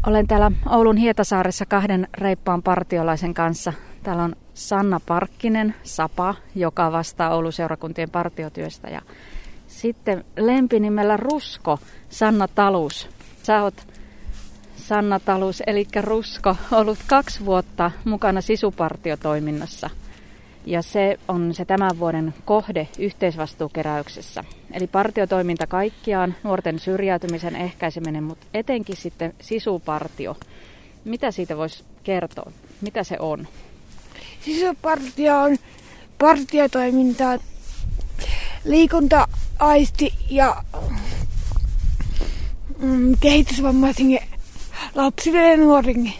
Olen täällä Oulun Hietasaaressa kahden reippaan partiolaisen kanssa. Täällä on Sanna Parkkinen, Sapa, joka vastaa Oulun seurakuntien partiotyöstä. Ja sitten lempinimellä Rusko, Sanna Talus. Sä oot, Sanna Talus, eli Rusko, ollut 2 vuotta mukana sisupartiotoiminnassa. Ja se on se tämän vuoden kohde yhteisvastuukeräyksessä. Eli partiotoiminta kaikkiaan, nuorten syrjäytymisen ehkäiseminen, mutta etenkin sitten sisupartio. Mitä siitä voisi kertoa? Mitä se on? Sisupartio on partiotoimintaa, liikunta-aisti ja kehitysvammaisille lapsille ja nuorille.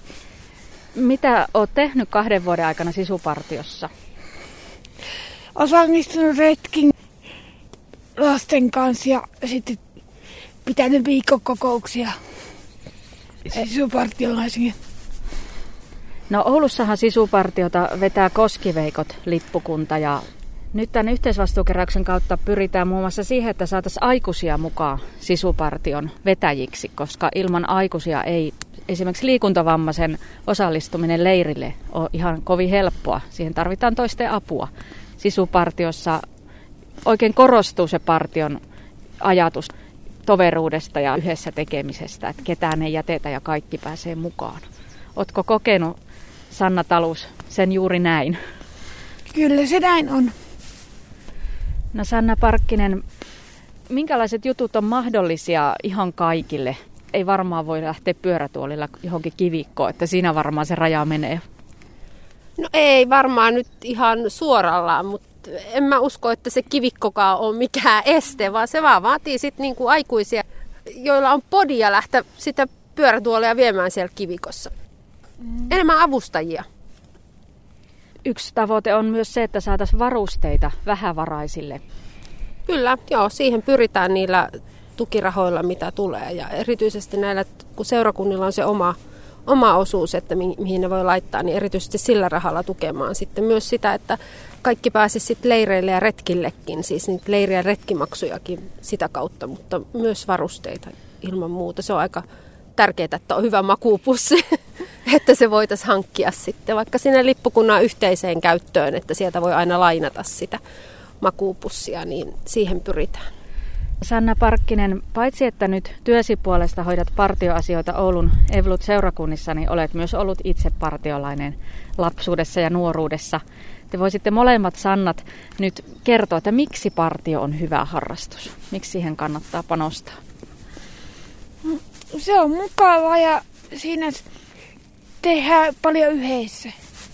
Mitä olet tehnyt 2 vuoden aikana sisupartiossa? Osallistunut retkin lasten kanssa ja sitten pitänyt viikkokokouksia sisupartiolaisille. No Oulussahan sisupartiota vetää Koskiveikot lippukunta ja nyt tämän yhteisvastuukeräyksen kautta pyritään muun muassa siihen, että saataisiin aikuisia mukaan sisupartion vetäjiksi, koska ilman aikuisia ei esimerkiksi liikuntavammaisen osallistuminen leirille on ihan kovin helppoa. Siihen tarvitaan toisten apua. Sisupartiossa oikein korostuu se partion ajatus toveruudesta ja yhdessä tekemisestä, että ketään ei jätetä ja kaikki pääsee mukaan. Ootko kokenut, Sanna Talus, sen juuri näin? Kyllä se näin on. No Sanna Parkkinen, minkälaiset jutut on mahdollisia ihan kaikille? Ei varmaan voi lähteä pyörätuolilla johonkin kivikkoon, että siinä varmaan se raja menee. No ei varmaan nyt ihan suorallaan, mutta en mä usko, että se kivikkokaan on mikään este, vaan se vaan vaatii sitten niinku aikuisia, joilla on podia lähteä sitä pyörätuolia viemään siellä kivikossa. Enemmän avustajia. Yksi tavoite on myös se, että saataisiin varusteita vähävaraisille. Kyllä, joo, siihen pyritään niillä tukirahoilla, mitä tulee. Ja erityisesti näillä, kun seurakunnilla on se oma osuus, että mihin ne voi laittaa, niin erityisesti sillä rahalla tukemaan sitten myös sitä, että kaikki pääsisi sitten leireille ja retkillekin, siis niitä leiri- ja retkimaksujakin sitä kautta, mutta myös varusteita ilman muuta. Se on aika tärkeää, että on hyvä makuupussi, että se voitaisiin hankkia sitten vaikka sinne lippukunnan yhteiseen käyttöön, että sieltä voi aina lainata sitä makuupussia, niin siihen pyritään. Sanna Parkkinen, paitsi että nyt työsi puolesta hoidat partioasioita Oulun Evolut-seurakunnissa, niin olet myös ollut itse partiolainen lapsuudessa ja nuoruudessa. Te voisitte molemmat Sannat nyt kertoa, että miksi partio on hyvä harrastus? Miksi siihen kannattaa panostaa? Se on mukavaa ja siinä tehdään paljon yhdessä.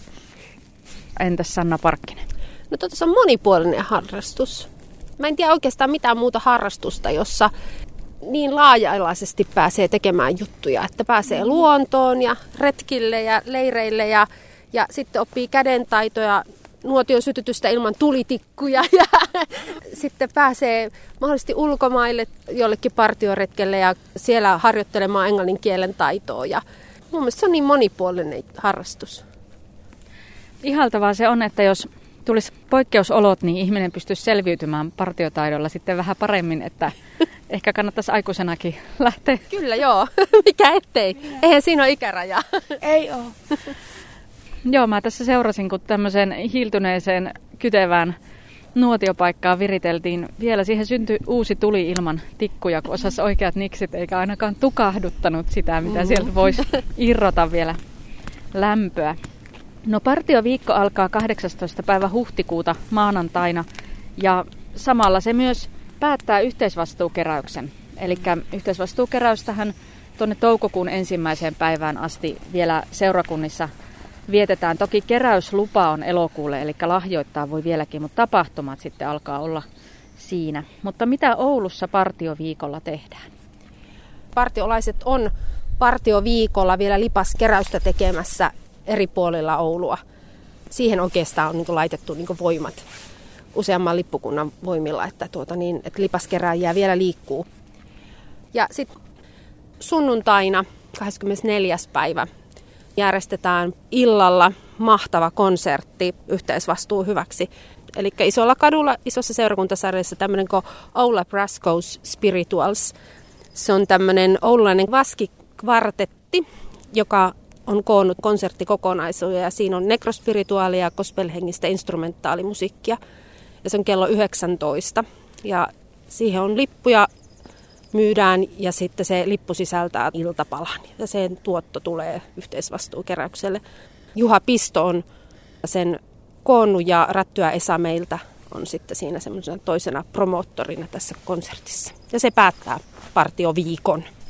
Entäs Sanna Parkkinen? No se on monipuolinen harrastus. Mä en tiedä oikeastaan mitään muuta harrastusta, jossa niin laaja-alaisesti pääsee tekemään juttuja, että pääsee luontoon ja retkille ja leireille ja sitten oppii kädentaitoja, nuotion sytytystä ilman tulitikkuja ja sitten pääsee mahdollisesti ulkomaille jollekin partioretkelle ja siellä harjoittelemaan englannin kielen taitoa. Ja mun mielestä se on niin monipuolinen harrastus. Ihaltavaa se on, että jos tulisi poikkeusolot, niin ihminen pystyisi selviytymään partiotaidolla sitten vähän paremmin, että ehkä kannattaisi aikuisenakin lähteä. Kyllä joo, mikä ettei. Eihän siinä ole ikärajaa. Ei ole. Joo, mä tässä seurasin, kun tämmöiseen hiiltyneeseen kytevään nuotiopaikkaan viriteltiin. Vielä siihen syntyi uusi tuli ilman tikkuja, kun osasi oikeat niksit, eikä ainakaan tukahduttanut sitä, mitä sieltä voisi irrota vielä lämpöä. No partioviikko alkaa 18. päivä huhtikuuta maanantaina ja samalla se myös päättää yhteisvastuukeräyksen. Eli yhteisvastuukeräystähän tuonne toukokuun 1. päivään asti vielä seurakunnissa vietetään. Toki keräyslupa on elokuulle, eli lahjoittaa voi vieläkin, mutta tapahtumat sitten alkaa olla siinä. Mutta mitä Oulussa partioviikolla tehdään? Partiolaiset on partioviikolla vielä lipaskeräystä tekemässä eri puolilla Oulua. Siihen oikeastaan on laitettu voimat useamman lippukunnan voimilla, että lipaskerääjiä vielä liikkuu. Ja sitten sunnuntaina 24. päivä järjestetään illalla mahtava konsertti yhteisvastuu hyväksi. Eli isolla kadulla, isossa seurakuntasarjassa tämmöinen kuin Oula Brasco's Spirituals. Se on tämmöinen oululainen kvartetti, joka on koonnut konserttikokonaisuuden ja siinä on nekrospirituaalia ja gospelhengistä instrumentaalimusiikkia. Ja se on kello 19 ja siihen on lippuja myydään ja sitten se lippu sisältää iltapalan ja sen tuotto tulee yhteisvastuukeräykselle. Juha Pisto on sen koonnut ja Rättyä Esa meiltä on sitten siinä semmoisena toisena promoottorina tässä konsertissa. Ja se päättää partioviikon.